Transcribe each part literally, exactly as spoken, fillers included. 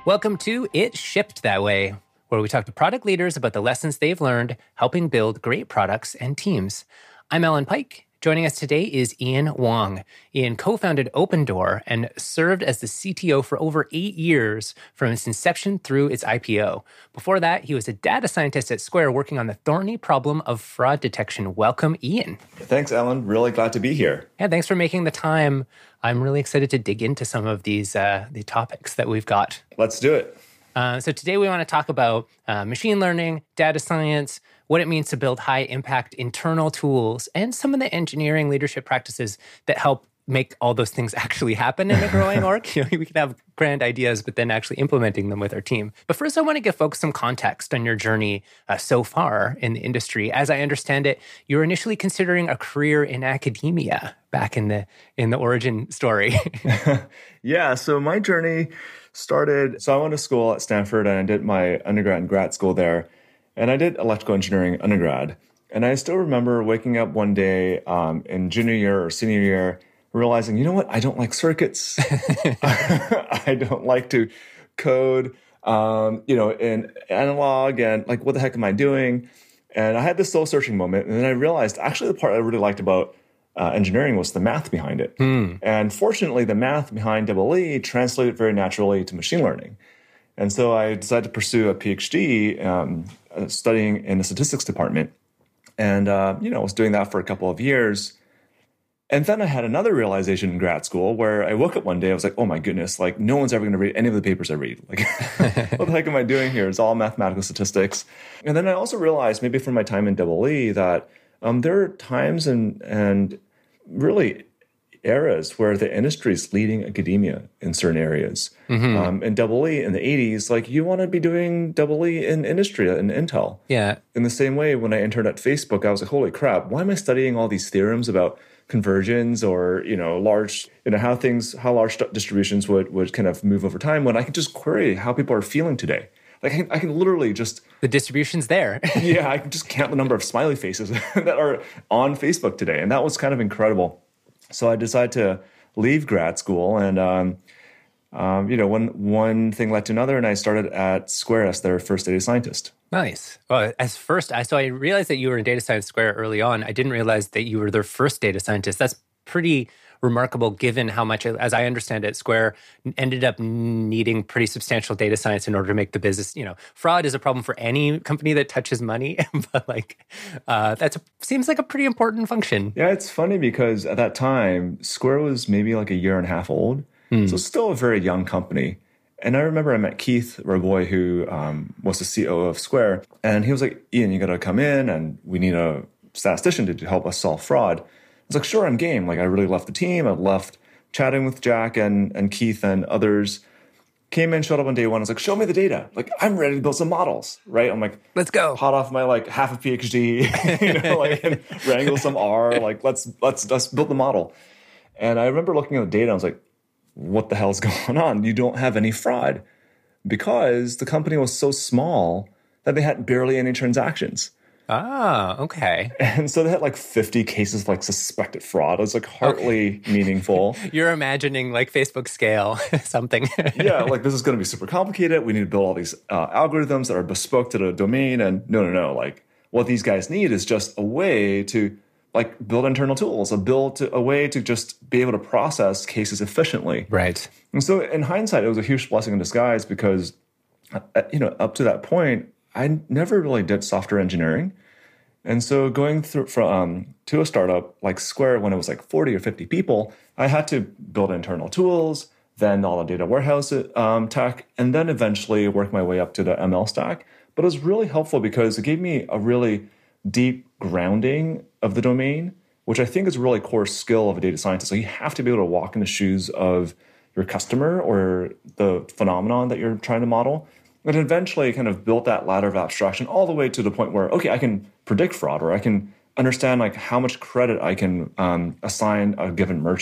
Welcome to It Shipped That Way, where we talk to product leaders about the lessons they've learned helping build great products and teams. I'm Alan Pike. Joining us today is Ian Wong. Ian co-founded Opendoor and served as the C T O for over eight years from its inception through its I P O. Before that, he was a data scientist at Square working on the thorny problem of fraud detection. Welcome, Ian. Thanks, Alan. Really glad to be here. Yeah, thanks for making the time. I'm really excited to dig into some of these uh, the topics that we've got. Let's do it. Uh, so today we want to talk about uh, machine learning, data science, what it means to build high-impact internal tools, and some of the engineering leadership practices that help make all those things actually happen in a growing org. You know, we can have grand ideas, but then actually implementing them with our team. But first, I want to give folks some context on your journey uh, so far in the industry. As I understand it, you were initially considering a career in academia back in the in the origin story. Yeah, so my journey started, so I went to school at Stanford and I did my undergrad and grad school there. And I did electrical engineering undergrad. And I still remember waking up one day um, in junior year or senior year, realizing, you know what, I don't like circuits. I don't like to code, um, you know, in analog and like, what the heck am I doing? And I had this soul searching moment. And then I realized actually the part I really liked about uh, engineering was the math behind it. Hmm. And fortunately, the math behind Double E translated very naturally to machine learning. And so I decided to pursue a PhD um, studying in the statistics department. And, uh, you know, I was doing that for a couple of years. And then I had another realization in grad school where I woke up one day, I was like, oh my goodness, like no one's ever going to read any of the papers I read. Like, what the heck am I doing here? It's all mathematical statistics. And then I also realized maybe from my time in Double E that um, there are times and and really eras where the industry is leading academia in certain areas. Mm-hmm. Um, in Double E in the eighties, like you want to be doing Double E in industry, in Intel. Yeah. In the same way, when I interned at Facebook, I was like, holy crap, why am I studying all these theorems about conversions or, you know, large, you know, how things, how large distributions would, would kind of move over time when I can just query how people are feeling today. Like I can, I can literally just... The distribution's there. Yeah, I can just count the number of smiley faces that are on Facebook today. And that was kind of incredible. So I decided to leave grad school and, um, um, you know, one one thing led to another, and I started at Square as their first data scientist. Nice. Well, as first, I so I realized that you were in data science Square early on. I didn't realize that you were their first data scientist. That's pretty remarkable given how much, as I understand it, Square ended up needing pretty substantial data science in order to make the business, you know, fraud is a problem for any company that touches money, but like uh, that seems like a pretty important function. Yeah, it's funny because at that time, Square was maybe like a year and a half old. Mm. So it's still a very young company. And I remember I met Keith Raboy, who um, was the C O O of Square. And he was like, Ian, you got to come in and we need a statistician to, to help us solve fraud. I was like, sure, I'm game. Like, I really loved the team. I loved chatting with Jack and, and Keith and others. Came in, showed up on day one. I was like, show me the data. Like, I'm ready to build some models, right? I'm like, let's go. Hot off my, like, half a PhD, you know, like, and wrangle some R. Like, let's, let's, let's build the model. And I remember looking at the data. I was like, what the hell's going on? You don't have any fraud because the company was so small that they had barely any transactions. Ah, okay. And so they had like fifty cases of like suspected fraud. It was like hardly okay. meaningful. You're imagining like Facebook scale something. Yeah, like this is going to be super complicated. We need to build all these uh, algorithms that are bespoke to the domain. And no, no, no. Like what these guys need is just a way to like build internal tools, a build to, a way to just be able to process cases efficiently. Right. And so in hindsight, it was a huge blessing in disguise because, uh, you know, up to that point, I never really did software engineering. And so going through from um, to a startup like Square, when it was like forty or fifty people, I had to build internal tools, then all the data warehouse um, tech, and then eventually work my way up to the M L stack. But it was really helpful because it gave me a really deep grounding of the domain, which I think is a really core skill of a data scientist. So you have to be able to walk in the shoes of your customer or the phenomenon that you're trying to model. And eventually kind of built that ladder of abstraction all the way to the point where, okay, I can predict fraud or I can understand like how much credit I can um, assign a given merchant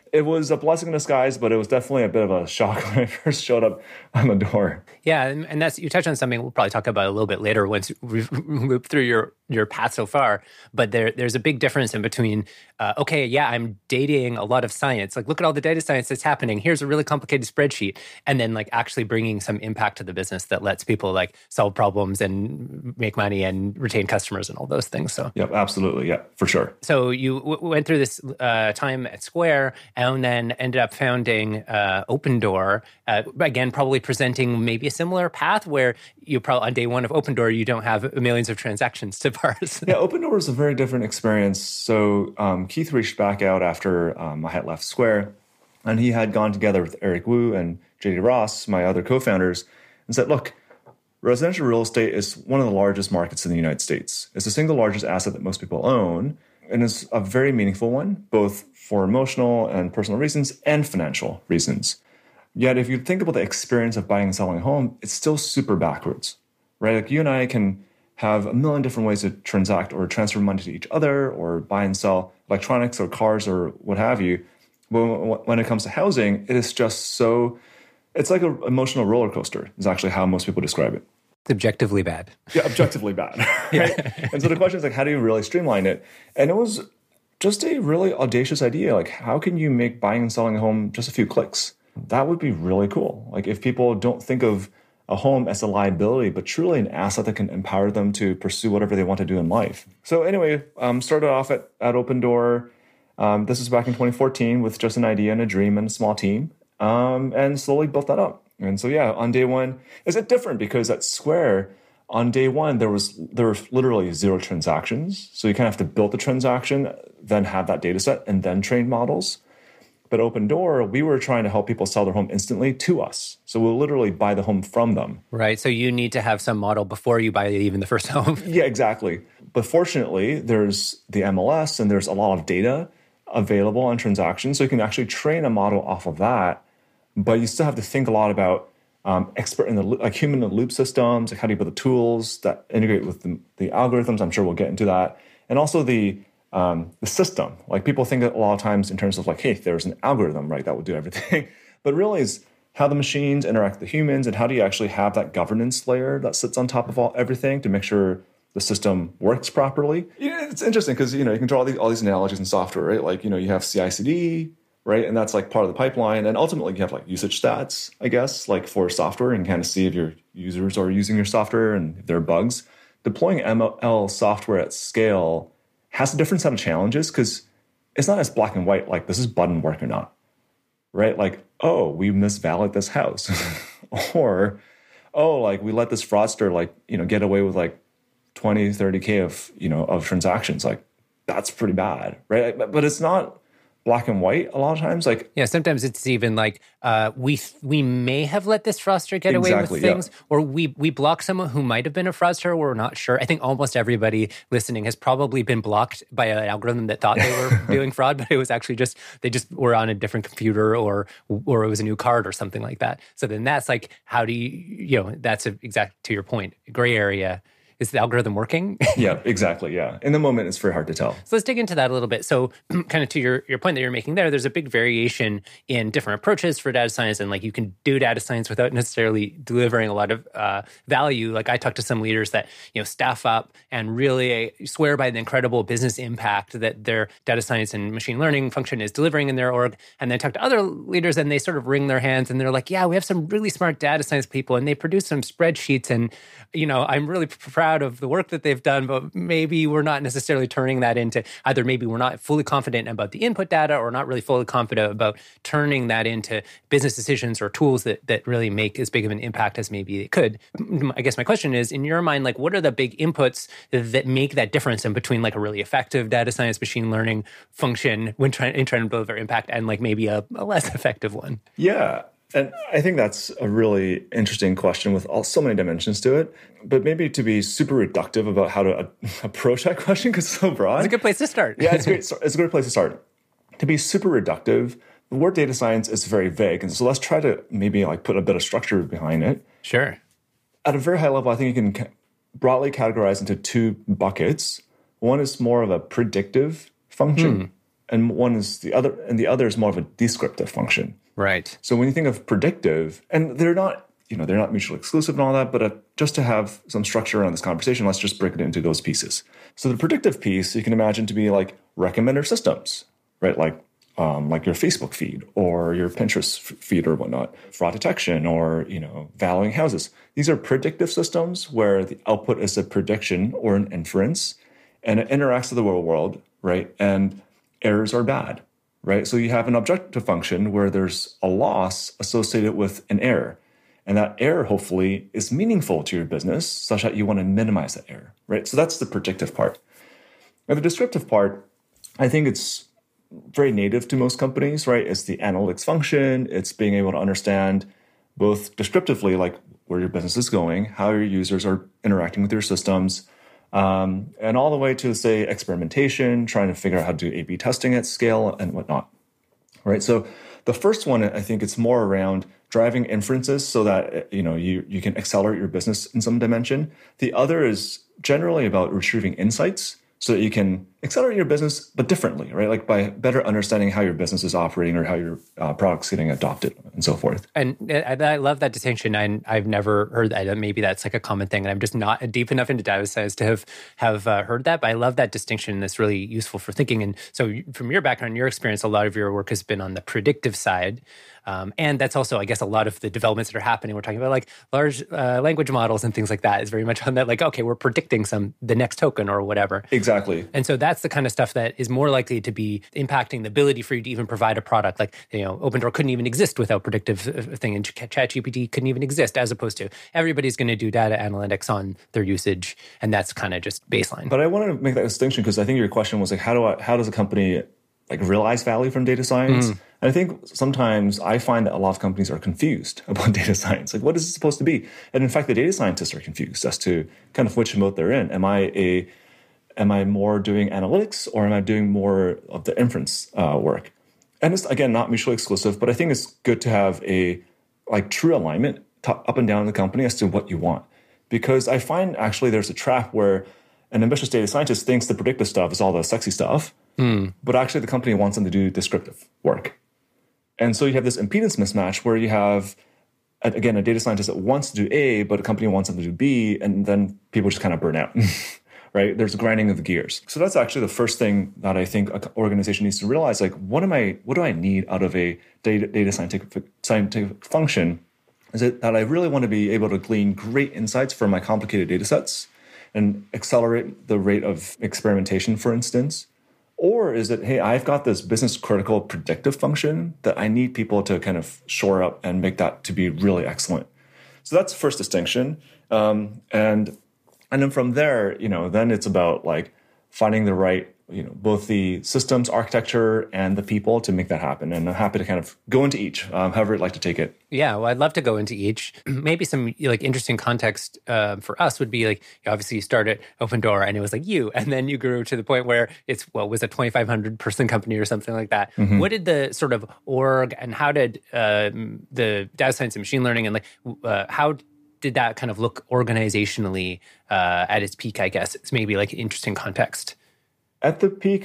It was a blessing in disguise, but it was definitely a bit of a shock when I first showed up on the door. Yeah, and, and that's, you touched on something we'll probably talk about a little bit later once we loop through your your path so far. But there there's a big difference in between, uh, okay, yeah, I'm dating a lot of science. Like, look at all the data science that's happening. Here's a really complicated spreadsheet. And then like actually bringing some impact to the business that lets people like solve problems and make money and retain customers and all those things. So Yep, absolutely. Yeah, for sure. So you w- went through this uh, time at Square and then ended up founding uh, Opendoor. Uh, again, probably presenting maybe a similar path where you probably on day one of Opendoor, you don't have millions of transactions to parse. Yeah, Opendoor was a very different experience. So um, Keith reached back out after um, I had left Square, and he had gone together with Eric Wu and J D Ross, my other co-founders, and said, look, residential real estate is one of the largest markets in the United States. It's the single largest asset that most people own, and it's a very meaningful one, both for emotional and personal reasons and financial reasons. Yet if you think about the experience of buying and selling a home, it's still super backwards, right? Like you and I can have a million different ways to transact or transfer money to each other or buy and sell electronics or cars or what have you. But when it comes to housing, it is just so, it's like an emotional roller coaster is actually how most people describe it. It's objectively bad. Yeah, objectively bad. Right? Yeah. And so the question is like, how do you really streamline it? And it was just a really audacious idea. Like, how can you make buying and selling a home just a few clicks? That would be really cool. Like if people don't think of a home as a liability, but truly an asset that can empower them to pursue whatever they want to do in life. So anyway, um, started off at, at Opendoor. Um, this was back in twenty fourteen with just an idea and a dream and a small team, um, and slowly built that up. And so yeah, on day one, is it different because at Square, on day one, there was there were literally zero transactions. So you kind of have to build the transaction, then have that data set, and then train models. But Opendoor, we were trying to help people sell their home instantly to us. So we'll literally buy the home from them. Right. So you need to have some model before you buy even the first home. Yeah, exactly. But fortunately, there's the M L S and there's a lot of data available on transactions. So you can actually train a model off of that. But you still have to think a lot about um, expert in the loop, like human in the loop systems, like how do you build the tools that integrate with the, the algorithms. I'm sure we'll get into that. And also the Um, the system. Like people think a lot of times in terms of like, hey, there's an algorithm, right, that will do everything. But really is how the machines interact with the humans and how do you actually have that governance layer that sits on top of all everything to make sure the system works properly. Yeah, it's interesting because, you know, you can draw all these, all these analogies in software, right? Like, you know, you have C I C D, right? And that's like part of the pipeline. And ultimately you have like usage stats, I guess, like for software and kind of see if your users are using your software and if there are bugs. Deploying M L software at scale has a different set of challenges because it's not as black and white, like this is button work or not, right? Like, oh, we misvalid this house. Or, oh, like we let this fraudster like, you know, get away with like twenty, thirty K of, you know, of transactions. Like that's pretty bad, right? But, but it's not black and white a lot of times. Like, yeah, sometimes it's even like uh, we we may have let this fraudster get away exactly, with things, yeah. or we we block someone who might have been a fraudster. We're not sure. I think almost everybody listening has probably been blocked by an algorithm that thought they were doing fraud, but it was actually just they just were on a different computer, or or it was a new card or something like that. So then that's like, how do you you know that's a, exact to your point, gray area. Is the algorithm working? Yeah, exactly. Yeah. In the moment, it's very hard to tell. So let's dig into that a little bit. So kind of to your, your point that you're making there, there's a big variation in different approaches for data science. And like you can do data science without necessarily delivering a lot of uh, value. Like I talked to some leaders that, you know, staff up and really swear by the incredible business impact that their data science and machine learning function is delivering in their org. And then I talk to other leaders and they sort of wring their hands and they're like, yeah, we have some really smart data science people and they produce some spreadsheets and, you know, I'm really proud of the work that they've done, but maybe we're not necessarily turning that into either maybe we're not fully confident about the input data or not really fully confident about turning that into business decisions or tools that that really make as big of an impact as maybe it could. I guess my question is, in your mind, like what are the big inputs that make that difference in between like a really effective data science machine learning function when trying, in trying to deliver impact and like maybe a, a less effective one? Yeah. And I think that's a really interesting question with all, so many dimensions to it. But maybe to be super reductive about how to uh, approach that question, because it's so broad. It's a good place to start. Yeah, it's, great, it's a great place to start. To be super reductive, the word data science is very vague. And so let's try to maybe like put a bit of structure behind it. Sure. At a very high level, I think you can broadly categorize into two buckets. One is more of a predictive function. Hmm. and one is the other, and the other is more of a descriptive function. Right. So when you think of predictive, and they're not, you know, they're not mutually exclusive and all that, but uh, just to have some structure around this conversation, let's just break it into those pieces. So the predictive piece, you can imagine to be like recommender systems, right? Like um, like your Facebook feed or your Pinterest f- feed or whatnot, fraud detection or, you know, valuing houses. These are predictive systems where the output is a prediction or an inference, and it interacts with the real world, right? And errors are bad, right? So you have an objective function where there's a loss associated with an error. And that error, hopefully, is meaningful to your business such that you want to minimize that error, right? So that's the predictive part. Now, the descriptive part, I think it's very native to most companies, right? It's the analytics function. It's being able to understand both descriptively, like where your business is going, how your users are interacting with your systems, um, and all the way to, say, experimentation, trying to figure out how to do A B testing at scale and whatnot, right? So the first one, I think it's more around driving inferences so that, you know, you, you can accelerate your business in some dimension. The other is generally about retrieving insights so that you can accelerate your business, but differently, right? Like by better understanding how your business is operating or how your uh, product's getting adopted and so forth. And I, I love that distinction. I, I've never heard that. Maybe that's like a common thing. And I'm just not deep enough into data science to have, have uh, heard that. But I love that distinction. That's really useful for thinking. And so from your background, your experience, a lot of your work has been on the predictive side. Um, and that's also, I guess, a lot of the developments that are happening. We're talking about like large uh, language models and things like that is very much on that, like, okay, we're predicting some, the next token or whatever. Exactly. And so that's the kind of stuff that is more likely to be impacting the ability for you to even provide a product. Like, you know, Opendoor couldn't even exist without predictive thing, and ChatGPT couldn't even exist, as opposed to everybody's going to do data analytics on their usage. And that's kind of just baseline. But I wanted to make that distinction because I think your question was like, how do I, how does a company like realize value from data science? Mm. And I think sometimes I find that a lot of companies are confused about data science. Like, what is it supposed to be? And in fact, the data scientists are confused as to kind of which mode they're in. Am I a, am I more doing analytics or am I doing more of the inference uh, work? And it's, again, not mutually exclusive, but I think it's good to have a like true alignment top, up and down in the company as to what you want. Because I find actually there's a trap where an ambitious data scientist thinks the predictive stuff is all the sexy stuff, mm. but actually the company wants them to do descriptive work. And so you have this impedance mismatch where you have, again, a data scientist that wants to do A, but a company wants them to do B, and then people just kind of burn out, right? There's grinding of the gears. So that's actually the first thing that I think an organization needs to realize, like, what am I, what do I need out of a data, data scientific, scientific function? Is it that I really want to be able to glean great insights from my complicated data sets and accelerate the rate of experimentation, for instance? Or is it, hey, I've got this business critical predictive function that I need people to kind of shore up and make that to be really excellent. So that's the first distinction. Um, and and then from there, you know, then it's about like finding the right, you know, both the systems architecture and the people to make that happen. And I'm happy to kind of go into each, um, however you'd like to take it. Yeah, well, I'd love to go into each. Maybe some like interesting context uh, for us would be like, obviously you started Opendoor and it was like you, and then you grew to the point where it's, what was a twenty-five hundred person company or something like that. Mm-hmm. What did the sort of org and how did uh, the data science and machine learning and like, uh, how did that kind of look organizationally uh, at its peak, I guess? It's maybe like an interesting context. At the peak,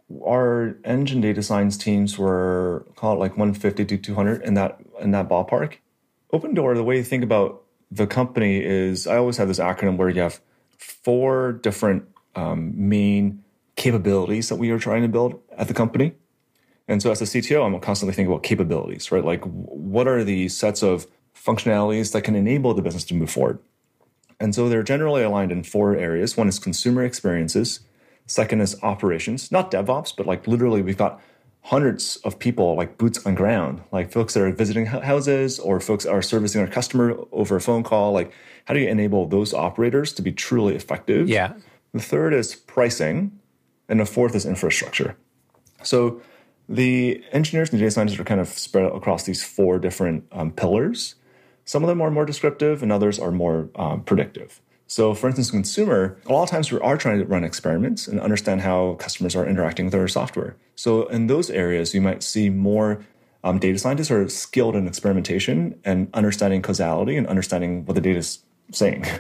our engine data science teams were, call it like one fifty to two hundred in that in that ballpark. Opendoor, the way you think about the company is, I always have this acronym where you have four different um, main capabilities that we are trying to build at the company. And so as a C T O, I'm constantly thinking about capabilities, right? Like, what are the sets of functionalities that can enable the business to move forward? And so they're generally aligned in four areas. One is consumer experiences. Second is operations, not DevOps, but like literally we've got hundreds of people, like boots on ground, like folks that are visiting houses or folks that are servicing our customer over a phone call. Like, how do you enable those operators to be truly effective? Yeah. The third is pricing. And the fourth is infrastructure. So the engineers and data scientists are kind of spread across these four different um, pillars. Some of them are more descriptive and others are more um, predictive. So for instance, consumer, a lot of times we are trying to run experiments and understand how customers are interacting with our software. So in those areas, you might see more um, data scientists who are skilled in experimentation and understanding causality and understanding what the data is saying.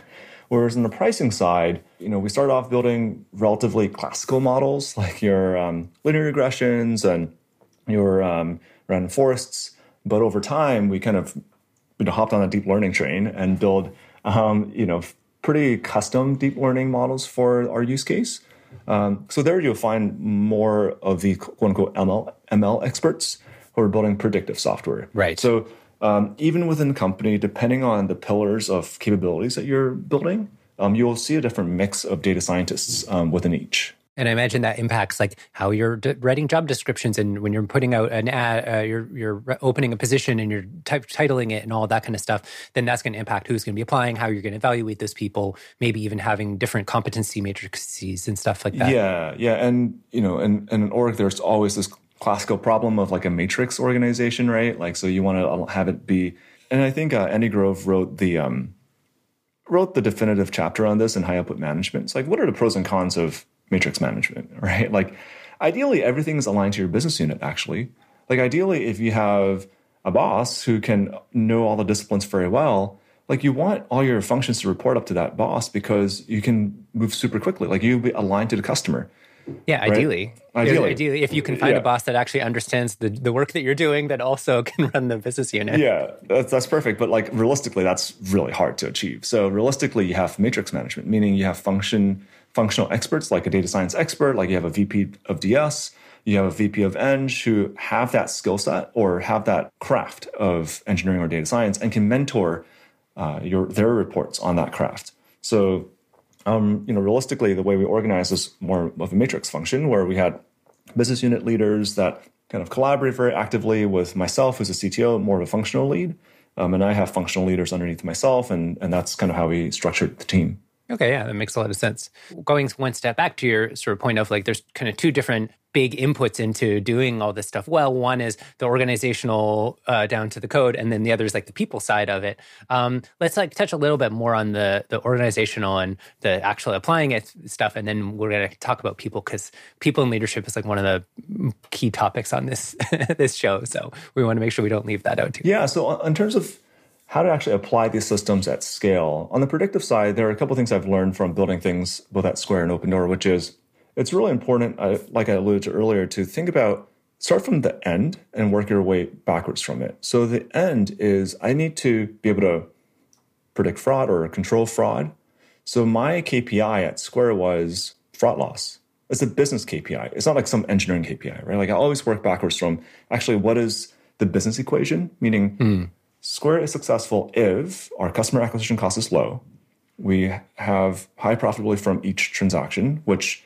Whereas on the pricing side, you know, we started off building relatively classical models like your um, linear regressions and your um, random forests. But over time, we kind of you know, hopped on a deep learning train and build um, you know, pretty custom deep learning models for our use case. Um, so there you'll find more of the quote-unquote M L, M L experts who are building predictive software. Right. So um, even within the company, depending on the pillars of capabilities that you're building, um, you'll see a different mix of data scientists um, within each. And I imagine that impacts like how you're d- writing job descriptions, and when you're putting out an ad, uh, you're you're opening a position and you're type, titling it and all that kind of stuff. Then that's going to impact who's going to be applying, how you're going to evaluate those people, maybe even having different competency matrices and stuff like that. Yeah, yeah, and you know, in, in an org, there's always this classical problem of like a matrix organization, right? Like, so you want to have it be, and I think uh, Andy Grove wrote the um, wrote the definitive chapter on this in high output management. It's like, what are the pros and cons of matrix management, right? Like, ideally, everything is aligned to your business unit, actually. Like, ideally, if you have a boss who can know all the disciplines very well, like, you want all your functions to report up to that boss because you can move super quickly. Like, you'll be aligned to the customer. Yeah, right? ideally. Ideally. Ideally, if you can find yeah. a boss that actually understands the, the work that you're doing, that also can run the business unit. Yeah, that's, that's perfect. But like realistically, that's really hard to achieve. So realistically, you have matrix management, meaning you have function functional experts like a data science expert, like you have a V P of D S, you have a V P of Eng who have that skill set or have that craft of engineering or data science and can mentor uh, your their reports on that craft. So Um, you know, realistically, the way we organize is more of a matrix function where we had business unit leaders that kind of collaborate very actively with myself as a C T O, more of a functional lead. Um, and I have functional leaders underneath myself. And, and that's kind of how we structured the team. Okay, yeah, that makes a lot of sense. Going one step back to your sort of point of like, there's kind of two different big inputs into doing all this stuff well. One is the organizational uh, down to the code, and then the other is like the people side of it. Um, let's like touch a little bit more on the the organizational and the actual applying it stuff, and then we're going to talk about people because people in leadership is like one of the key topics on this this show. So we want to make sure we don't leave that out too. Yeah. So in terms of how to actually apply these systems at scale. On the predictive side, there are a couple of things I've learned from building things both at Square and Opendoor, which is it's really important, uh, like I alluded to earlier, to think about, start from the end and work your way backwards from it. So the end is I need to be able to predict fraud or control fraud. So my K P I at Square was fraud loss. It's a business K P I. It's not like some engineering K P I, right? Like I always work backwards from actually what is the business equation, meaning mm. Square is successful if our customer acquisition cost is low. We have high profitability from each transaction, which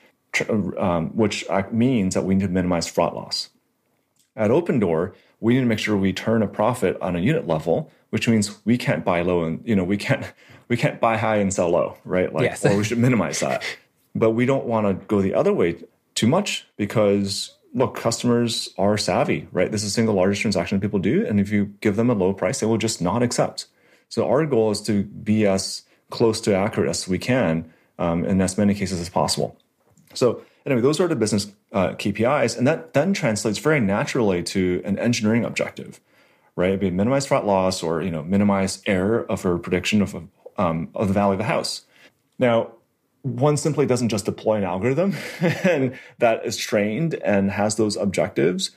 um, which means that we need to minimize fraud loss. At Opendoor, we need to make sure we turn a profit on a unit level, which means we can't buy low and you know we can't we can't buy high and sell low, right? Like, yes. Or we should minimize that. But we don't want to go the other way too much because look, customers are savvy, right? This is the single largest transaction people do. And if you give them a low price, they will just not accept. So our goal is to be as close to accurate as we can um, in as many cases as possible. So anyway, those are the business uh, K P Is. And that then translates very naturally to an engineering objective, right? It'd be minimize fraud loss or, you know, minimize error of a prediction of, um, of the value of the house. Now, one simply doesn't just deploy an algorithm and that is trained and has those objectives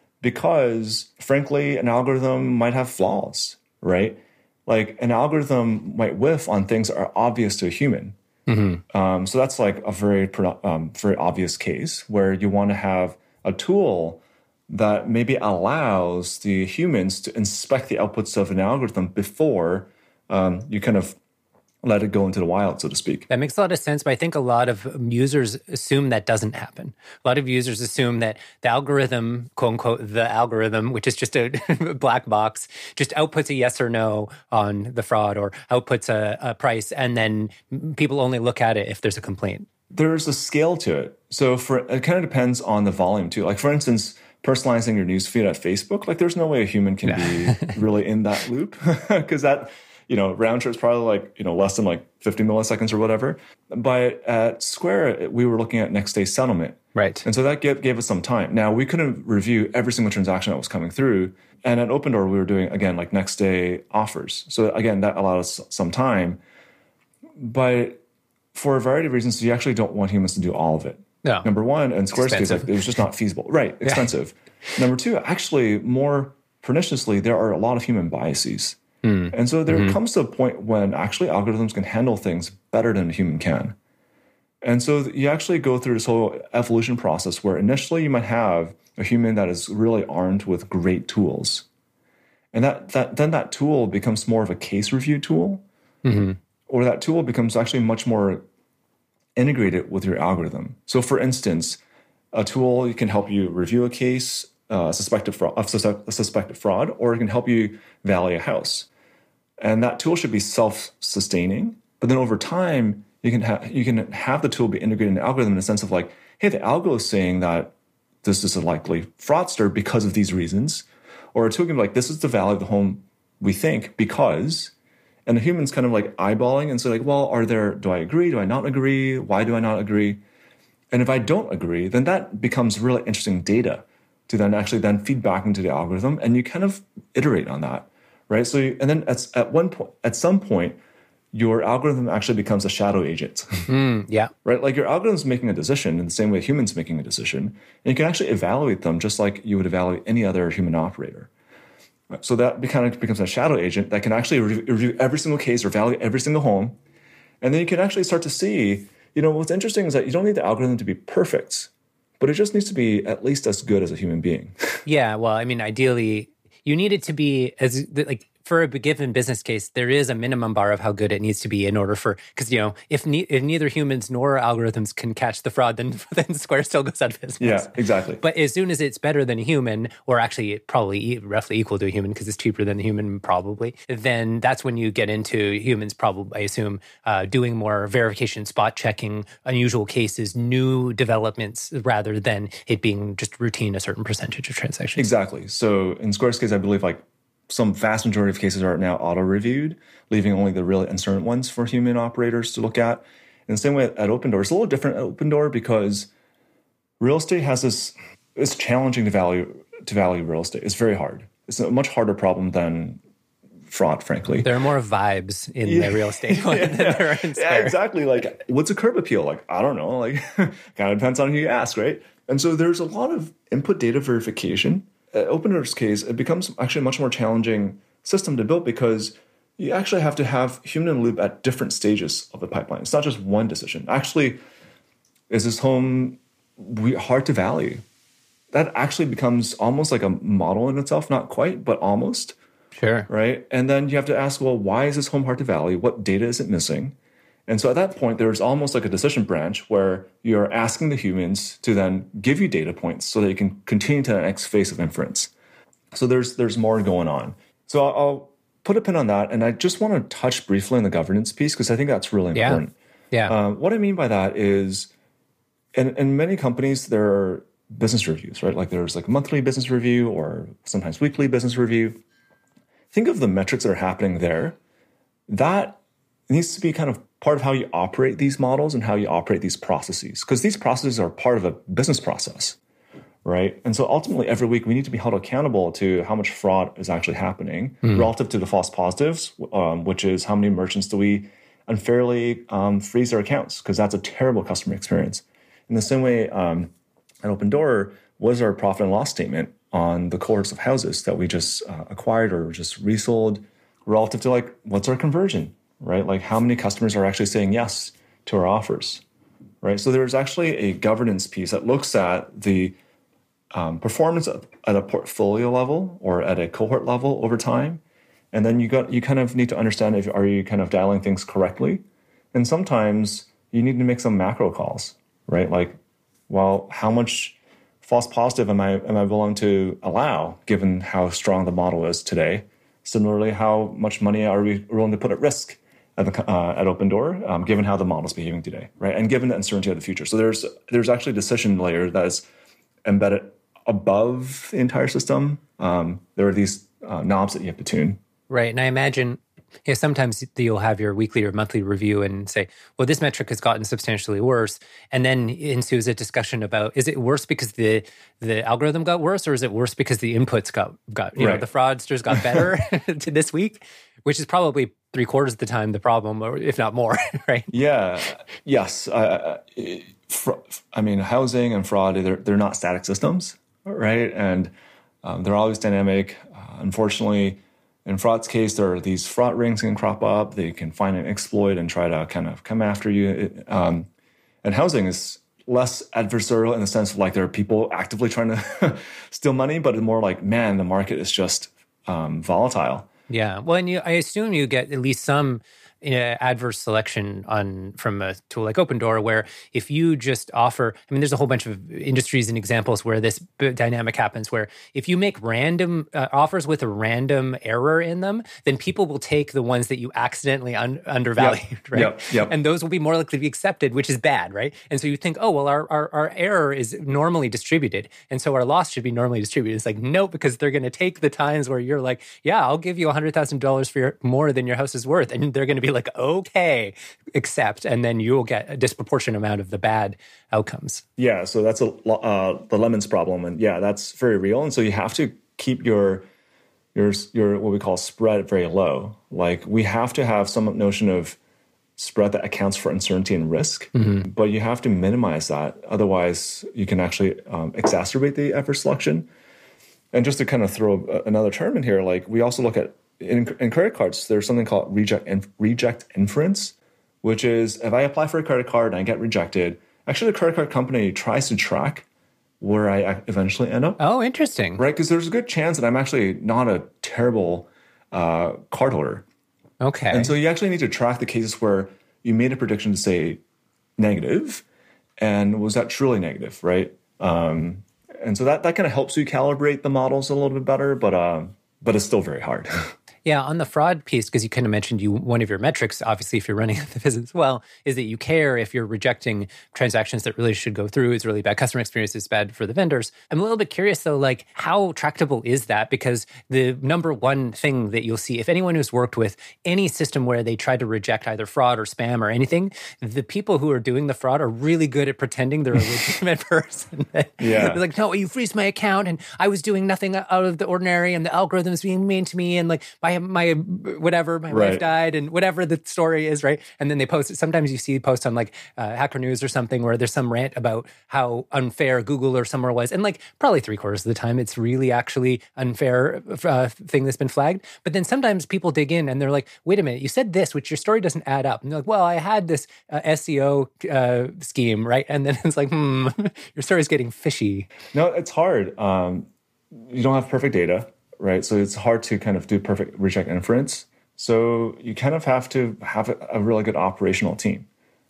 because, frankly, an algorithm might have flaws, right? Like an algorithm might whiff on things that are obvious to a human. Mm-hmm. Um, so that's like a very, um, very obvious case where you want to have a tool that maybe allows the humans to inspect the outputs of an algorithm before um, you kind of let it go into the wild, so to speak. That makes a lot of sense, but I think a lot of users assume that doesn't happen. A lot of users assume that the algorithm, quote unquote, the algorithm, which is just a black box, just outputs a yes or no on the fraud or outputs a, a price, and then people only look at it if there's a complaint. There's a scale to it. So for it kind of depends on the volume too. Like for instance, personalizing your newsfeed at Facebook, like there's no way a human can yeah. be really in that loop because that... You know, round trip is probably like, you know, less than like fifty milliseconds or whatever. But at Square, we were looking at next day settlement. Right. And so that gave, gave us some time. Now, we couldn't review every single transaction that was coming through. And at Opendoor, we were doing, again, like next day offers. So again, that allowed us some time. but for a variety of reasons, you actually don't want humans to do all of it. No. Number one, in Square's case, like, it was just not feasible. Right, expensive. Yeah. Number two, actually, more perniciously, there are a lot of human biases. Mm. And so there mm-hmm. comes to a point when actually algorithms can handle things better than a human can. And so you actually go through this whole evolution process where initially you might have a human that is really armed with great tools. And that, that then that tool becomes more of a case review tool, mm-hmm. or that tool becomes actually much more integrated with your algorithm. So for instance, a tool can help you review a case, uh, suspected fraud, of suspected fraud, or it can help you value a house. And that tool should be self-sustaining. But then over time, you can have you can have the tool be integrated in the algorithm in the sense of like, hey, the algo is saying that this is a likely fraudster because of these reasons. Or a tool can be like, this is the value of the home we think because, and the human's kind of like eyeballing and say like, well, are there, do I agree? Do I not agree? Why do I not agree? And if I don't agree, then that becomes really interesting data to then actually then feed back into the algorithm, and you kind of iterate on that, right? So, you, and then at, at one point, at some point, your algorithm actually becomes a shadow agent. Mm, yeah. Right? Like your algorithm's making a decision in the same way humans making a decision. And you can actually evaluate them just like you would evaluate any other human operator. So that kind of becomes a shadow agent that can actually re- review every single case or evaluate every single home. And then you can actually start to see, you know, what's interesting is that you don't need the algorithm to be perfect, but it just needs to be at least as good as a human being. Yeah. Well, I mean, ideally, you need it to be as like, for a given business case, there is a minimum bar of how good it needs to be in order for, because, you know, if, ne- if neither humans nor algorithms can catch the fraud, then, then Square still goes out of business. Yeah, exactly. But as soon as it's better than a human, or actually probably roughly equal to a human because it's cheaper than a human probably, then that's when you get into humans probably, I assume, uh, doing more verification, spot checking, unusual cases, new developments, rather than it being just routine, a certain percentage of transactions. Exactly. So in Square's case, I believe like some vast majority of cases are now auto-reviewed, leaving only the really uncertain ones for human operators to look at. In the same way at Opendoor, it's a little different at Opendoor because real estate has this, it's challenging to value, to value real estate. It's very hard. It's a much harder problem than fraud, frankly. There are more vibes in yeah. the real estate one yeah. than there are in Square. Yeah, exactly. Like, what's a curb appeal? Like, I don't know. Like, kind of depends on who you ask, right? And so there's a lot of input data verification. At Opendoor's case, it becomes actually a much more challenging system to build because you actually have to have human in the loop at different stages of the pipeline. It's not just one decision. Actually, is this home hard to value? That actually becomes almost like a model in itself, not quite, but almost. Sure. Right? And then you have to ask, well, why is this home hard to value? What data is it missing? And so at that point, there's almost like a decision branch where you're asking the humans to then give you data points so that you can continue to the next phase of inference. So there's there's more going on. So I'll, I'll put a pin on that. And I just want to touch briefly on the governance piece because I think that's really important. Yeah. yeah. Um, what I mean by that is in, in many companies, there are business reviews, right? Like there's like a monthly business review or sometimes weekly business review. Think of the metrics that are happening there. That needs to be kind of part of how you operate these models and how you operate these processes, because these processes are part of a business process, right? And so ultimately, every week, we need to be held accountable to how much fraud is actually happening mm. relative to the false positives, um, which is how many merchants do we unfairly um, freeze their accounts, because that's a terrible customer experience. In the same way, um, at Opendoor, what is our profit and loss statement on the cohorts of houses that we just uh, acquired or just resold relative to like, what's our conversion? Right? Like how many customers are actually saying yes to our offers, right? So there's actually a governance piece that looks at the um, performance at a portfolio level or at a cohort level over time. And then you got you kind of need to understand if are you kind of dialing things correctly? And sometimes you need to make some macro calls, right? Like, well, how much false positive am I am I willing to allow given how strong the model is today? Similarly, how much money are we willing to put at risk at, the, uh, at Opendoor, um, given how the model's behaving today, right? And given the uncertainty of the future. So there's there's actually a decision layer that is embedded above the entire system. Um, there are these uh, knobs that you have to tune. Right. And I imagine Yeah, sometimes you'll have your weekly or monthly review and say, well, this metric has gotten substantially worse. And then ensues a discussion about, is it worse because the the algorithm got worse, or is it worse because the inputs got, got you right. know, the fraudsters got better to this week, which is probably three quarters of the time the problem, or if not more, right? Yeah. Yes. Uh, I mean, housing and fraud, they're, they're not static systems, right? And um, they're always dynamic. Uh, unfortunately, in fraud's case, there are these fraud rings can crop up. They can find an exploit and try to kind of come after you. It, um, and housing is less adversarial in the sense of like there are people actively trying to steal money, but it's more like, man, the market is just um, volatile. Yeah. Well, and you, I assume you get at least some you know, adverse selection on from a tool like Opendoor, where if you just offer, I mean, there's a whole bunch of industries and examples where this dynamic happens, where if you make random uh, offers with a random error in them, then people will take the ones that you accidentally un- undervalued, yep. right? Yep. Yep. And those will be more likely to be accepted, which is bad, right? And so you think, oh, well, our, our, our error is normally distributed, and so our loss should be normally distributed. It's like, no, because they're going to take the times where you're like, yeah, I'll give you one hundred thousand dollars for your, more than your house is worth, and they're going to be like, okay, accept, and then you'll get a disproportionate amount of the bad outcomes. Yeah, so that's a uh, the lemons problem, and yeah, that's very real. And so you have to keep your your your what we call spread very low. Like we have to have some notion of spread that accounts for uncertainty and risk, mm-hmm. but you have to minimize that. Otherwise, you can actually um, exacerbate the adverse selection. And just to kind of throw another term in here, like we also look at In, in credit cards, there's something called reject in, reject inference, which is if I apply for a credit card and I get rejected, actually the credit card company tries to track where I eventually end up. Oh, interesting. Right? Because there's a good chance that I'm actually not a terrible uh, cardholder. Okay. And so you actually need to track the cases where you made a prediction to say negative, and was that truly negative, right? Um, and so that, that kind of helps you calibrate the models a little bit better, but uh, but it's still very hard. Yeah, on the fraud piece, because you kind of mentioned you one of your metrics, obviously, if you're running the business as well, is that you care if you're rejecting transactions that really should go through. It's really bad customer experience. It's bad for the vendors. I'm a little bit curious, though, like how tractable is that? Because the number one thing that you'll see, if anyone who's worked with any system where they try to reject either fraud or spam or anything, the people who are doing the fraud are really good at pretending they're a legitimate person. Yeah. They're like, no, you freeze my account, and I was doing nothing out of the ordinary, and the algorithm is being mean to me, and like my my whatever, my right. wife died, and whatever the story is, right? And then they post it. Sometimes you see posts on like uh, Hacker News or something where there's some rant about how unfair Google or somewhere was. And like probably three quarters of the time, it's really actually unfair uh, thing that's been flagged. But then sometimes people dig in and they're like, wait a minute, you said this, which your story doesn't add up. And they're like, well, I had this uh, S E O uh, scheme, right? And then it's like, hmm, your story's getting fishy. No, it's hard. Um, you don't have perfect data. Right, so it's hard to kind of do perfect reject inference. So you kind of have to have a, a really good operational team.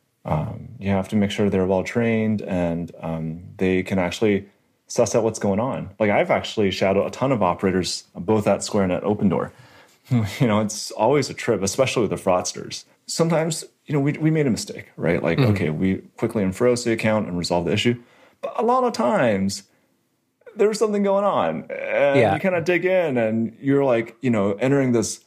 Um, you have to make sure they're well trained and um, they can actually suss out what's going on. Like I've actually shadowed a ton of operators, both at Square and at Opendoor. You know, it's always a trip, especially with the fraudsters. Sometimes, you know, we we made a mistake, right? Like, mm-hmm. okay, we quickly unfroze the account and resolved the issue. But a lot of times, there's something going on, and yeah. you kind of dig in, and you're like, you know, entering this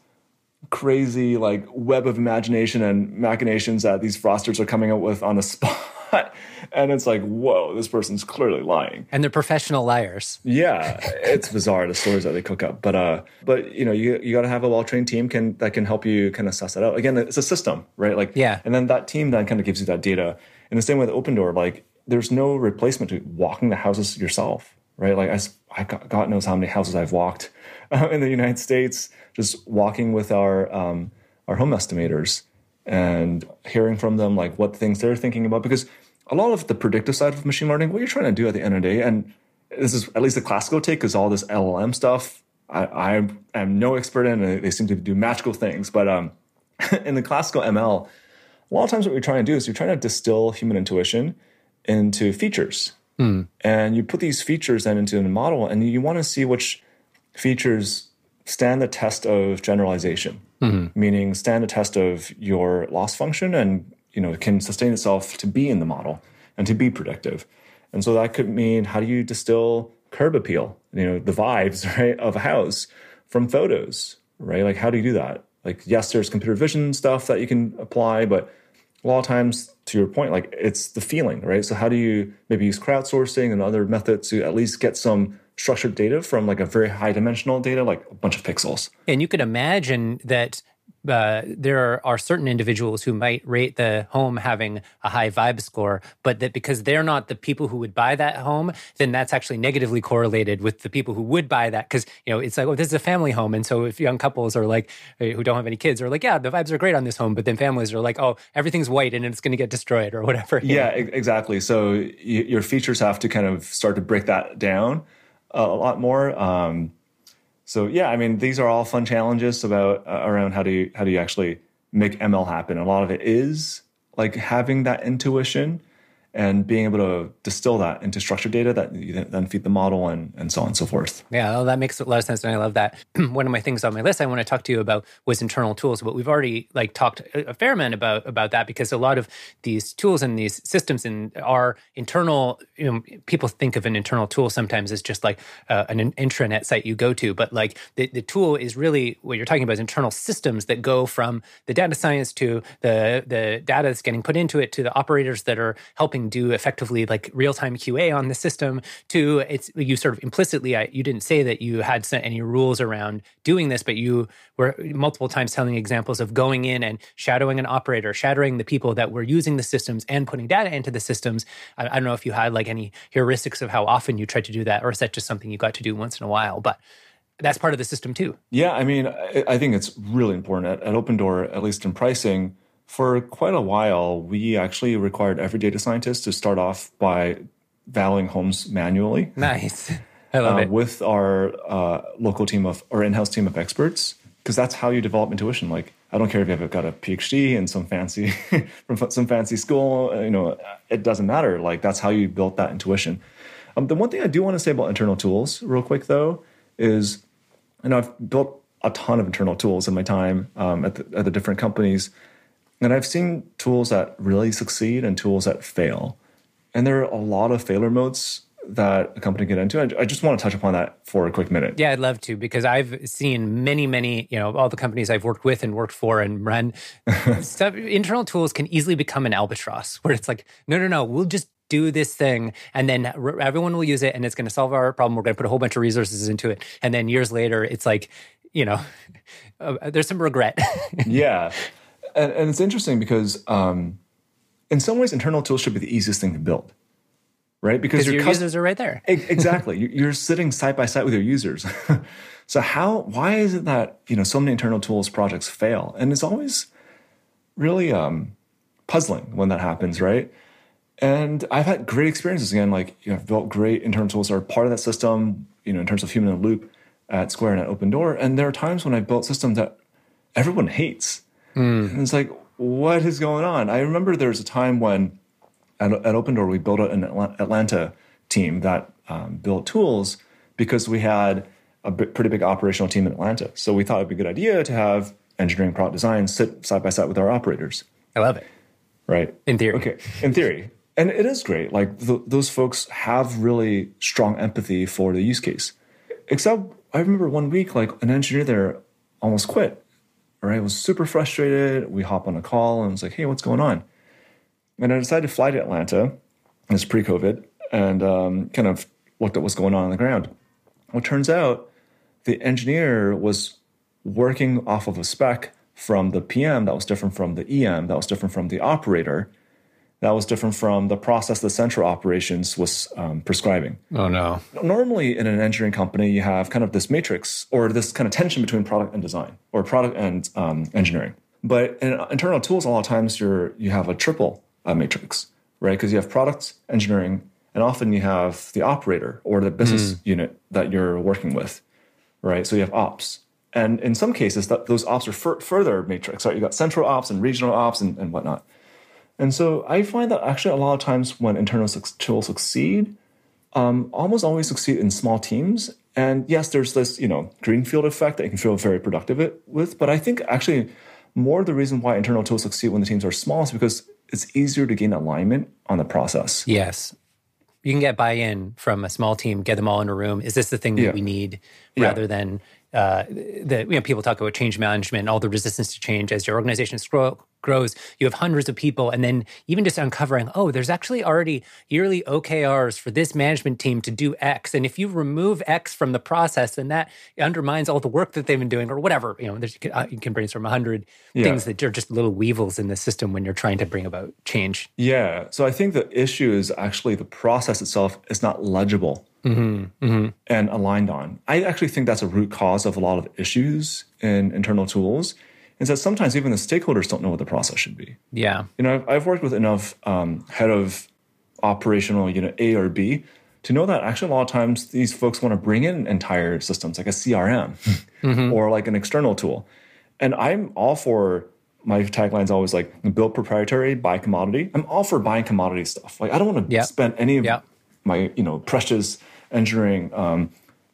crazy like web of imagination and machinations that these fraudsters are coming up with on the spot, and it's like, whoa, this person's clearly lying, and they're professional liars. Yeah, it's bizarre the stories that they cook up, but uh, but you know, you you got to have a well trained team can that can help you kind of suss that out. Again, it's a system, right? Like, yeah, and then that team then kind of gives you that data. In the same way with Opendoor, like, there's no replacement to walking the houses yourself. Right, like I, I, God knows how many houses I've walked uh, in the United States, just walking with our um, our home estimators and hearing from them like what things they're thinking about. Because a lot of the predictive side of machine learning, what you're trying to do at the end of the day, and this is at least the classical take, because all this L L M stuff, I, I am no expert in, and they seem to do magical things. But um, in the classical M L, a lot of times what you're trying to do is you're trying to distill human intuition into features. Hmm. And you put these features then into the model, and you want to see which features stand the test of generalization, mm-hmm. meaning stand the test of your loss function and, you know, can sustain itself to be in the model and to be predictive. And so that could mean, how do you distill curb appeal, you know, the vibes, right, of a house from photos, right? Like, how do you do that? Like, yes, there's computer vision stuff that you can apply, but a lot of times, to your point, like it's the feeling, right? So how do you maybe use crowdsourcing and other methods to at least get some structured data from like a very high dimensional data, like a bunch of pixels? And you could imagine that uh, there are certain individuals who might rate the home having a high vibe score, but that because they're not the people who would buy that home, then that's actually negatively correlated with the people who would buy that. Because, you know, it's like, oh, this is a family home. And so if young couples are like, who don't have any kids are like, yeah, the vibes are great on this home. But then families are like, oh, everything's white and it's going to get destroyed or whatever. Yeah, know? exactly. So y- your features have to kind of start to break that down a, a lot more. Um, So yeah, I mean, these are all fun challenges about uh, around how do you how do you actually make M L happen. A lot of it is like having that intuition and being able to distill that into structured data that you then feed the model and, and so on and so forth. Yeah, well, that makes a lot of sense, and I love that. One of my things on my list I want to talk to you about was internal tools, but we've already like talked a fair amount about about that because a lot of these tools and these systems and are internal. You know, people think of an internal tool sometimes as just like uh, an intranet site you go to, but like the, the tool is really what you're talking about is internal systems that go from the data science to the the data that's getting put into it to the operators that are helping do effectively like real-time Q A on the system to it's you sort of implicitly I, you didn't say that you had any rules around doing this, but you were multiple times telling examples of going in and shadowing an operator, shadowing the people that were using the systems and putting data into the systems. I, I don't know if you had like any heuristics of how often you tried to do that, or is that just something you got to do once in a while? But that's part of the system too. Yeah, I mean, I, I think it's really important at, at Opendoor, at least in pricing. For quite a while, we actually required every data scientist to start off by valuing homes manually. Nice. I love uh, it. With our uh, local team of, or in-house team of experts, because that's how you develop intuition. Like, I don't care if you've got a PhD in some fancy, from some fancy school, you know, it doesn't matter. Like, that's how you built that intuition. Um, the one thing I do want to say about internal tools real quick, though, is, you know, I've built a ton of internal tools in my time um, at, the, at the different companies. And I've seen tools that really succeed and tools that fail. And there are a lot of failure modes that a company get into. I just want to touch upon that for a quick minute. Yeah, I'd love to, because I've seen many, many, you know, all the companies I've worked with and worked for and run, stuff, internal tools can easily become an albatross where it's like, no, no, no, we'll just do this thing and then r- everyone will use it and it's going to solve our problem. We're going to put a whole bunch of resources into it. And then years later, it's like, you know, uh, there's some regret. Yeah. And, and it's interesting because um, in some ways, internal tools should be the easiest thing to build, right? Because your, your cus- users are right there. Exactly. You're sitting side by side with your users. So how, why is it that, you know, so many internal tools projects fail? And it's always really um, puzzling when that happens, right? And I've had great experiences. Again, like, you know, I've built great internal tools that are part of that system, you know, in terms of human in the loop at Square and at Opendoor. And there are times when I've built systems that everyone hates. Mm. And it's like, what is going on? I remember there was a time when at, at Opendoor, we built an Atlanta team that um, built tools because we had a b- pretty big operational team in Atlanta. So we thought it'd be a good idea to have engineering product design sit side by side with our operators. I love it. Right. In theory. Okay. In theory. And it is great. Like th- those folks have really strong empathy for the use case. Except I remember one week, like an engineer there almost quit. Right, I was super frustrated. We hop on a call and was like, hey, what's going on? And I decided to fly to Atlanta. It's pre-COVID, and um, kind of looked at what's going on on the ground. Well, it turns out the engineer was working off of a spec from the P M that was different from the E M, that was different from the operator, that was different from the process the central operations was um, prescribing. Oh, no. Normally, in an engineering company, you have kind of this matrix or this kind of tension between product and design or product and um, engineering. But in internal tools, a lot of times you're, you have a triple uh, matrix, right? Because you have product, engineering, and often you have the operator or the business mm. unit that you're working with, right? So you have ops. And in some cases, that, those ops are fur- further matrix, right? You've got central ops and regional ops and, and whatnot. And so I find that actually a lot of times when internal tools succeed, um, almost always succeed in small teams. And yes, there's this, you know, greenfield effect that you can feel very productive it, with. But I think actually more the reason why internal tools succeed when the teams are small is because it's easier to gain alignment on the process. Yes. you can get buy-in from a small team, get them all in a room. Is this the thing that yeah. we need? Yeah. Rather than uh, the you know people talk about change management, all the resistance to change as your organization grow, grows. You have hundreds of people, and then even just uncovering, oh, there's actually already yearly O K Rs for this management team to do X, and if you remove X from the process, then that undermines all the work that they've been doing, or whatever. You know, there's, you, can, uh, you can brainstorm a hundred yeah. things that are just little weevils in the system when you're trying to bring about change. Yeah. So I think the issue is actually the process itself is not legible. Mm-hmm, mm-hmm. and aligned on. I actually think that's a root cause of a lot of issues in internal tools, is that sometimes even the stakeholders don't know what the process should be. Yeah. You know, I've, I've worked with enough um, head of operational unit A or B to know that actually a lot of times these folks want to bring in entire systems like a C R M mm-hmm. or like an external tool. And I'm all for, my tagline's always like, build proprietary, buy commodity. I'm all for buying commodity stuff. Like I don't want to yep. spend any of yep. my, you know, precious engineering um,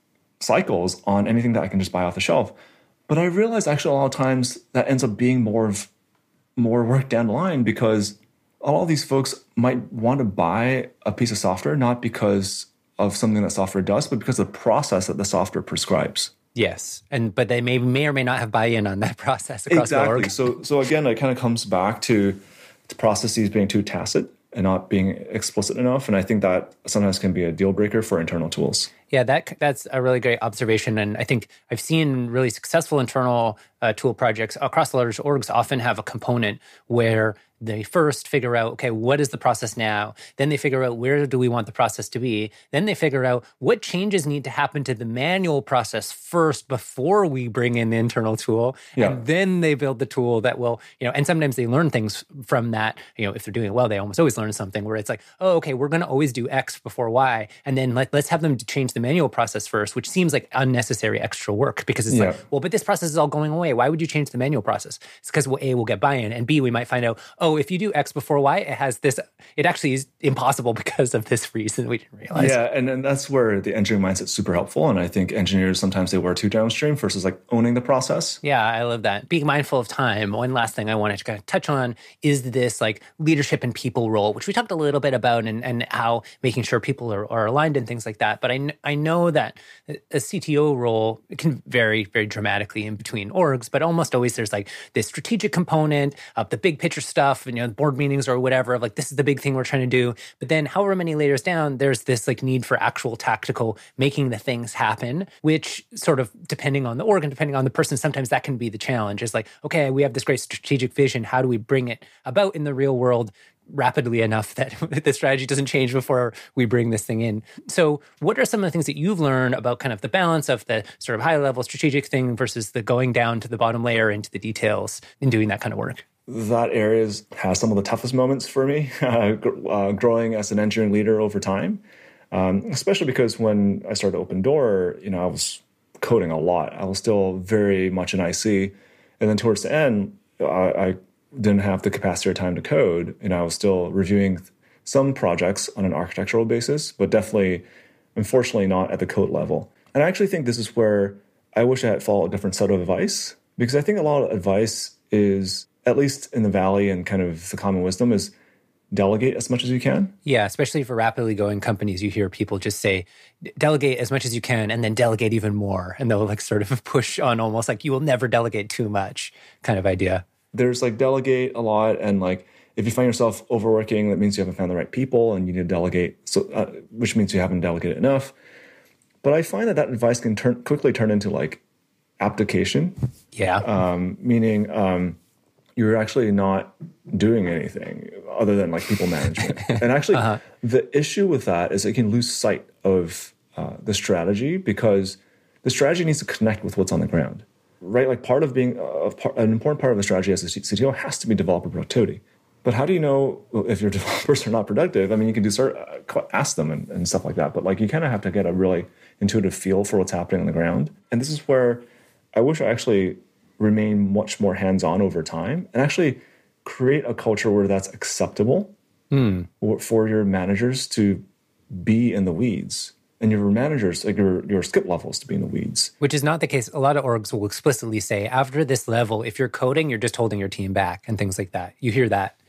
cycles on anything that I can just buy off the shelf. But I realize actually a lot of times that ends up being more of more work down the line, because all of these folks might want to buy a piece of software not because of something that software does, but because of the process that the software prescribes. Yes, and but they may may or may not have buy-in on that process across exactly. the org. So so again, it kind of comes back to the processes being too tacit and not being explicit enough. And I think that sometimes can be a deal breaker for internal tools. Yeah, that that's a really great observation. And I think I've seen really successful internal uh, tool projects across large orgs often have a component where they first figure out, okay, what is the process now? Then they figure out where do we want the process to be? Then they figure out what changes need to happen to the manual process first before we bring in the internal tool. Yeah. And then they build the tool that will, you know, and sometimes they learn things from that. You know, if they're doing it well, they almost always learn something where it's like, oh, okay, we're going to always do X before Y. And then let, let's have them change the manual process first, which seems like unnecessary extra work because it's yeah. like, well, but this process is all going away. Why would you change the manual process? It's because, well, A, we'll get buy-in, and B, we might find out, oh, if you do X before Y, it has this, it actually is impossible because of this reason we didn't realize. Yeah, and, and that's where the engineering mindset's super helpful. And I think engineers, sometimes they wear too downstream versus like owning the process. Yeah, I love that. Being mindful of time. One last thing I wanted to kind of touch on is this like leadership and people role, which we talked a little bit about, and, and how making sure people are, are aligned and things like that. But I, I know that a C T O role can vary very dramatically in between orgs, but almost always there's like this strategic component of the big picture stuff, and you know, board meetings or whatever, of like, this is the big thing we're trying to do. But then however many layers down, there's this like need for actual tactical making the things happen, which sort of depending on the org and depending on the person, sometimes that can be the challenge. It's like, okay, we have this great strategic vision. How do we bring it about in the real world rapidly enough that the strategy doesn't change before we bring this thing in? So what are some of the things that you've learned about kind of the balance of the sort of high level strategic thing versus the going down to the bottom layer into the details in doing that kind of work? That area has some of the toughest moments for me, uh, uh, growing as an engineering leader over time, um, especially because when I started Open Door, you know, I was coding a lot. I was still very much an I C. And then towards the end, I, I didn't have the capacity or time to code. And I was still reviewing some projects on an architectural basis, but definitely, unfortunately, not at the code level. And I actually think this is where I wish I had followed a different set of advice, because I think a lot of advice is, at least in the Valley and kind of the common wisdom, is delegate as much as you can. Yeah, especially for rapidly growing companies, you hear people just say, delegate as much as you can and then delegate even more. And they'll like sort of push on almost like you will never delegate too much kind of idea. There's like delegate a lot. And like, if you find yourself overworking, that means you haven't found the right people and you need to delegate, so uh, which means you haven't delegated enough. But I find that that advice can turn quickly turn into like application. Yeah. Um, meaning, um, you're actually not doing anything other than like people management. And actually, uh-huh. the issue with that is it can lose sight of uh, the strategy, because the strategy needs to connect with what's on the ground, right? Like part of being a part, an important part of the strategy as a C T O has to be developer productivity. But how do you know if your developers are not productive? I mean, you can do start uh, ask them and, and stuff like that, but like you kind of have to get a really intuitive feel for what's happening on the ground. And this is where I wish I actually remain much more hands-on over time and actually create a culture where that's acceptable mm. for your managers to be in the weeds, and your managers, like your, your skip levels, to be in the weeds. Which is not the case. A lot of orgs will explicitly say, after this level, if you're coding, you're just holding your team back and things like that. You hear that.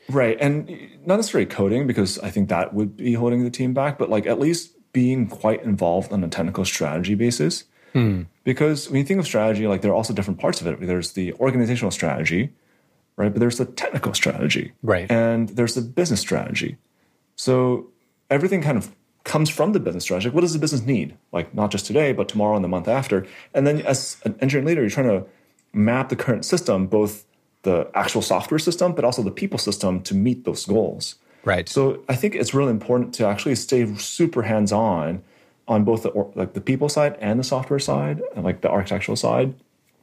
Right. And not necessarily coding, because I think that would be holding the team back, but like at least being quite involved on a technical strategy basis. Hmm. Because when you think of strategy, like there are also different parts of it. There's the organizational strategy, right? But there's the technical strategy. Right. And there's the business strategy. So everything kind of comes from the business strategy. Like, what does the business need? Like not just today, but tomorrow and the month after. And then as an engineering leader, you're trying to map the current system, both the actual software system, but also the people system to meet those goals. Right. So I think it's really important to actually stay super hands-on on both the like the people side and the software side, and like the architectural side,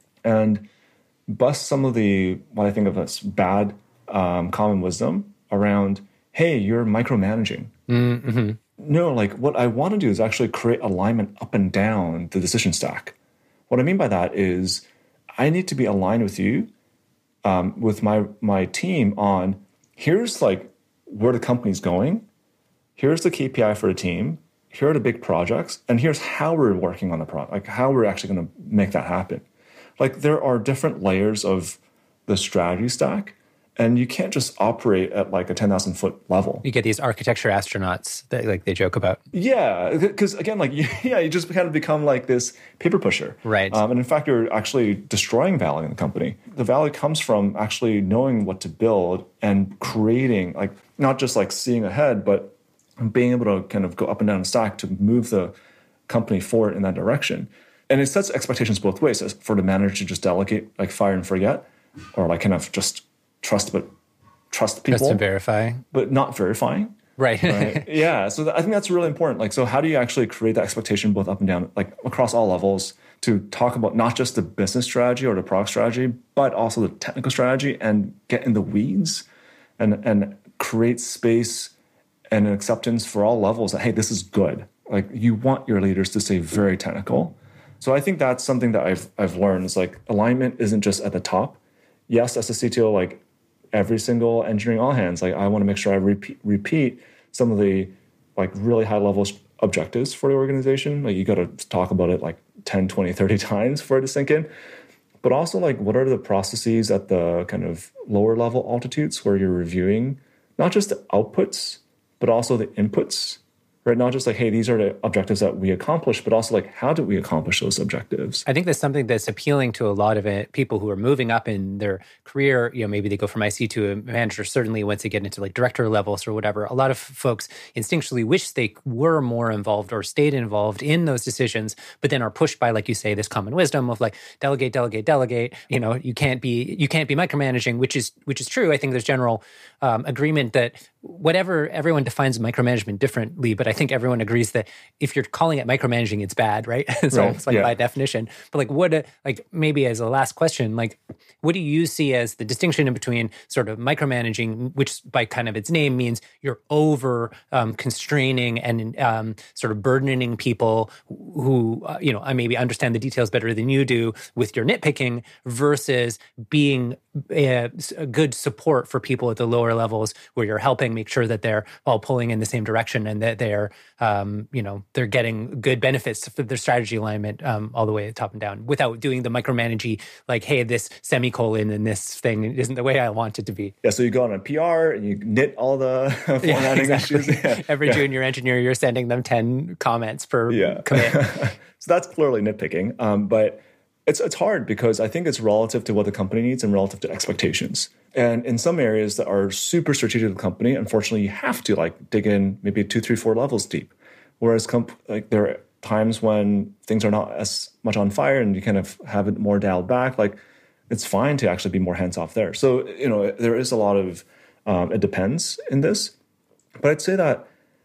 and bust some of the what I think of as bad um, common wisdom around, hey, you're micromanaging. Mm-hmm. No, like what I want to do is actually create alignment up and down the decision stack. What I mean by that is I need to be aligned with you, um, with my my team on here's like where the company's going, here's the K P I for the team, here are the big projects, and here's how we're working on the project, like how we're actually going to make that happen. Like there are different layers of the strategy stack, and you can't just operate at like a ten thousand foot level. You get these architecture astronauts that like they joke about. Yeah, because again, like yeah, you just kind of become like this paper pusher, right? Um, and in fact, you're actually destroying value in the company. The value comes from actually knowing what to build and creating, like not just like seeing ahead, but being able to kind of go up and down the stack to move the company forward in that direction. And it sets expectations both ways, as for the manager to just delegate, like fire and forget, or like kind of just trust but trust people. Trust and verify. But not verifying. Right. Right? Yeah. So th- I think that's really important. Like, so how do you actually create that expectation both up and down, like across all levels, to talk about not just the business strategy or the product strategy, but also the technical strategy, and get in the weeds and and create space and an acceptance for all levels that, hey, this is good. Like you want your leaders to stay very technical. So I think that's something that I've I've learned is like alignment isn't just at the top. Yes, as a C T O, like every single engineering all hands, like I want to make sure I repeat, repeat some of the like really high level objectives for the organization. Like you got to talk about it like ten, twenty, thirty times for it to sink in. But also like what are the processes at the kind of lower level altitudes where you're reviewing not just the outputs, but also the inputs, right? Not just like, hey, these are the objectives that we accomplished, but also like, how did we accomplish those objectives? I think that's something that's appealing to a lot of it, people who are moving up in their career. You know, maybe they go from I C to a manager, certainly once they get into like director levels or whatever. A lot of folks instinctually wish they were more involved or stayed involved in those decisions, but then are pushed by, like you say, this common wisdom of like, delegate, delegate, delegate. You know, you can't be, you can't be micromanaging, which is, which is true. I think there's general um, agreement that whatever, everyone defines micromanagement differently, but I think everyone agrees that if you're calling it micromanaging, it's bad, right? It's right. almost like yeah. by definition. But like what, like maybe as a last question, like what do you see as the distinction in between sort of micromanaging, which by kind of its name means you're over um, constraining and um, sort of burdening people who, uh, you know, I maybe understand the details better than you do with your nitpicking, versus being a, a good support for people at the lower levels where you're helping make sure that they're all pulling in the same direction and that they're, um, you know, they're getting good benefits for their strategy alignment um, all the way top and down without doing the micromanaging, like, hey, this semicolon and this thing isn't the way I want it to be. Yeah, so you go on a P R and you knit all the formatting yeah, exactly. issues. Yeah. Every yeah. junior engineer, you're sending them ten comments per yeah. commit. So that's clearly nitpicking. Um, but it's it's hard because I think it's relative to what the company needs and relative to expectations. And in some areas that are super strategic to the company, unfortunately, you have to like dig in maybe two, three, four levels deep. Whereas comp- like there are times when things are not as much on fire and you kind of have it more dialed back. Like it's fine to actually be more hands off there. So, you know, there is a lot of, um, it depends in this. But I'd say that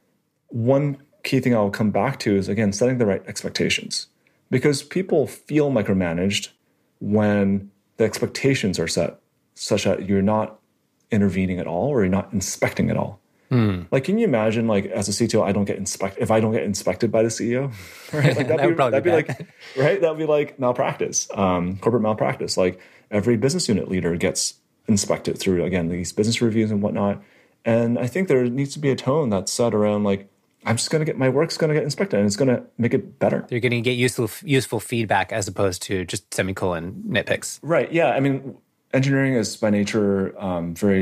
one key thing I'll come back to is, again, setting the right expectations. Because people feel micromanaged when the expectations are set such that you're not intervening at all or you're not inspecting at all. Mm. Like, can you imagine, like, as a C T O, I don't get inspected, if I don't get inspected by the C E O? Right? Like, that'd that be, would probably that'd be, be like, right? That'd be like malpractice, um, corporate malpractice. Like, every business unit leader gets inspected through, again, these business reviews and whatnot. And I think there needs to be a tone that's set around, like, I'm just going to get, my work's going to get inspected and it's going to make it better. You're going to get useful useful feedback as opposed to just semicolon nitpicks. Right, yeah. I mean, engineering is by nature um, very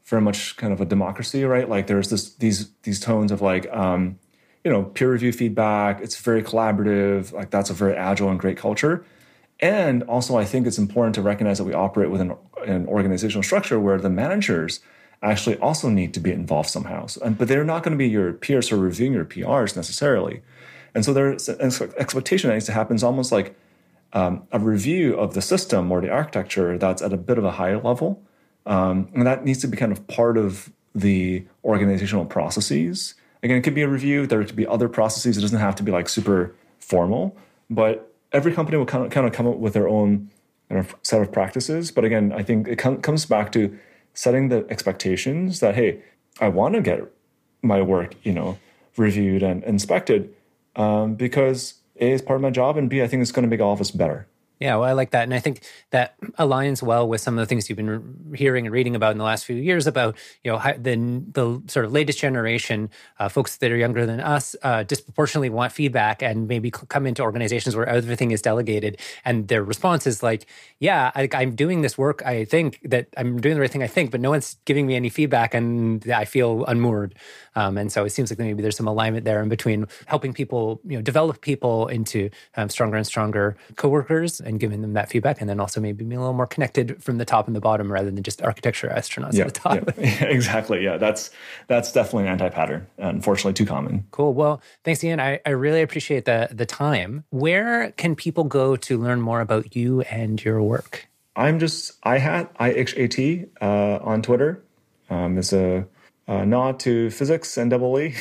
very much kind of a democracy, right? Like there's this these these tones of like um, you know, peer review feedback. It's very collaborative. Like that's a very agile and great culture. And also, I think it's important to recognize that we operate within an organizational structure where the managers actually also need to be involved somehow. So, and, but they're not going to be your peers who are reviewing your P Rs necessarily. And so there's an expectation that needs to happen. It's almost like um, a review of the system or the architecture that's at a bit of a higher level. Um, and that needs to be kind of part of the organizational processes. Again, it could be a review. There could be other processes. It doesn't have to be like super formal, but every company will kind of, kind of come up with their own kind of set of practices. But again, I think it com- comes back to setting the expectations that, hey, I want to get my work, you know, reviewed and inspected um, because A, is part of my job, and B, I think it's going to make all of us better. Yeah, well, I like that. And I think that aligns well with some of the things you've been hearing and reading about in the last few years about, you know, the, the sort of latest generation, uh, folks that are younger than us, uh, disproportionately want feedback and maybe come into organizations where everything is delegated. And their response is like, yeah, I, I'm doing this work. I think that I'm doing the right thing, I think, but no one's giving me any feedback and I feel unmoored. Um, and so it seems like maybe there's some alignment there in between helping people, you know, develop people into um, stronger and stronger coworkers and giving them that feedback, and then also maybe being a little more connected from the top and the bottom rather than just architecture astronauts yeah, at the top. Yeah, exactly. Yeah, that's that's definitely an anti-pattern. Unfortunately, too common. Cool. Well, thanks, Ian. I, I really appreciate the the time. Where can people go to learn more about you and your work? I'm just ihat I H A T uh, on Twitter. Um, it's a, a nod to physics and double E,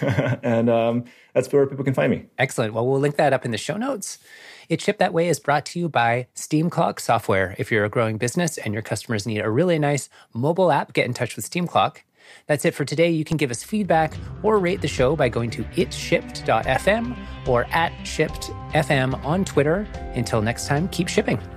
and um, that's where people can find me. Excellent. Well, we'll link that up in the show notes. It's Shipped That Way is brought to you by SteamClock Software. If you're a growing business and your customers need a really nice mobile app, get in touch with SteamClock. That's it for today. You can give us feedback or rate the show by going to it shipped dot f m or at shipped f m on Twitter. Until next time, keep shipping.